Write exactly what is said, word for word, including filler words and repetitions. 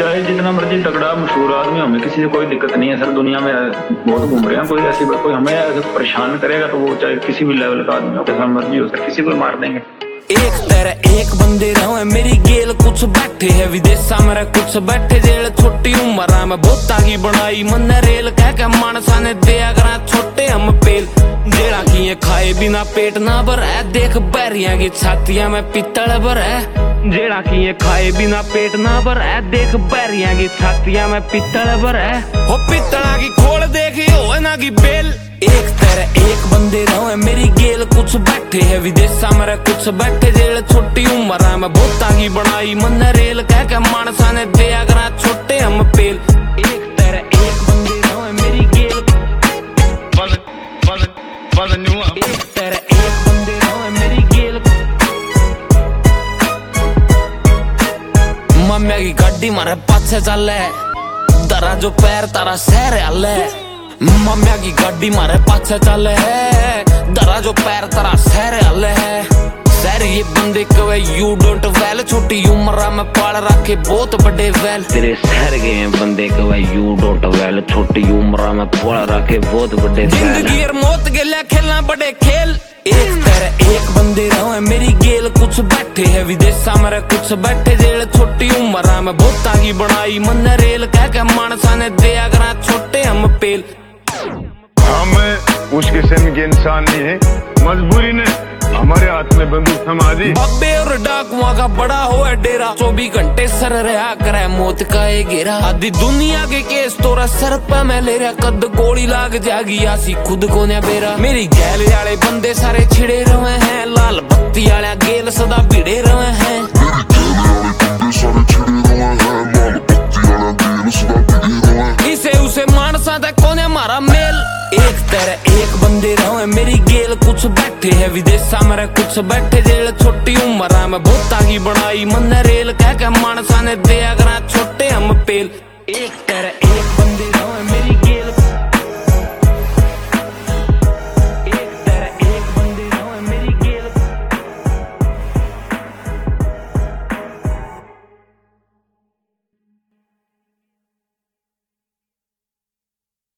चाहे जितना मर्जी तगड़ा मशहूर आदमी, हमें किसी से कोई दिक्कत नहीं है सर। दुनिया में बहुत घूम रहे हैं, कोई ऐसी कोई हमें ऐसे परेशान करेगा तो वो चाहे किसी भी लेवल का आदमी हो, कैसा मर्जी हो सर, किसी को मार देंगे। एक तेरा एक बंदे रहो मेरी गेल, कुछ बैठे है विदेशा मेरा, कुछ बैठे जेल। छोटी उम्र में बहुत आगी बनाई मन रेल, कह के मानसा ने दिया करा छोटे हम पेल। जेड़ा की ये खाए बिना पेट ना भर है, देख बैरिया की छातियां में पित्तल भर है। जेड़ा की ये खाए बिना पेट ना भर है, देख बैरिया की छातियां में पित्तल भर है। हो पित्तला की खोल देखी हो ना की बेल। एक तेरा एक बंदे रहो मेरी गेल, कुछ बैठे है विदेशा मेरा, कुछ बैठे जेल। छोटी उम्र में बहुत आगी बनाई मन रेल, कह के मानसा ने दिया करा छोटे हम पेल। एक तेरा एक बंदे रहो मेरी गेल, एक तेरा एक बंदे रहो मेरी गेल। मम्मी की गाड़ी मारे पाछे चले, दरा जो पैर तारा शहर हले। मम्मी की गाड़ी मारे पाछे चले है, दरा जो पैर तारा शहर हले है। सर ये बंदे कवे यू डोंट वेल, छोटी उम्र में पाल रखे बहुत बड़े वेल। तेरे शहर के बंदे कवे यू डोंट वेल, छोटी उम्र में पाल रखे बहुत बड़े वेल। जिंदगी और मौत के लिए खेलना बड़े खेल। एक तेरा एक बंदे रहो मेरी गेल, कुछ बैठे है विदेशा मेरे, कुछ बैठे जेल। छोटी उम्र में बहुत आगी बनाई मन रेल, कह के मानसा ने दिया करा छोटे हम पेल। हम उस किस्म के इंसान नहीं है, मजबूरी ने हमारे हाथ में बंदूक थमा दी। बब्बे और डाकुआ का बड़ा हो है डेरा, चौबीस घंटे सर रहा करे मौत का ये घेरा। आधी दुनिया के केस तोरा सर पे मैं ले रहा, कद गोली लाग जागी आसी खुद को न बेरा। मेरी गैल वाले बंदे सारे छिड़े रहे हैं, लाल बत्ती वाला गेल सदा भिड़े रहे हैं। इसे उसे मानसा तक कोने मारा मेल। एक तेरा एक बंदे रहो मेरी गेल, कुछ बैठे है विदेशा मेरा, कुछ बैठे जेल। छोटी उम्र में बहुत आगी बनाई मन रेल, कह के मानसा ने दिया करा छोटे हम पेल। एक तेरा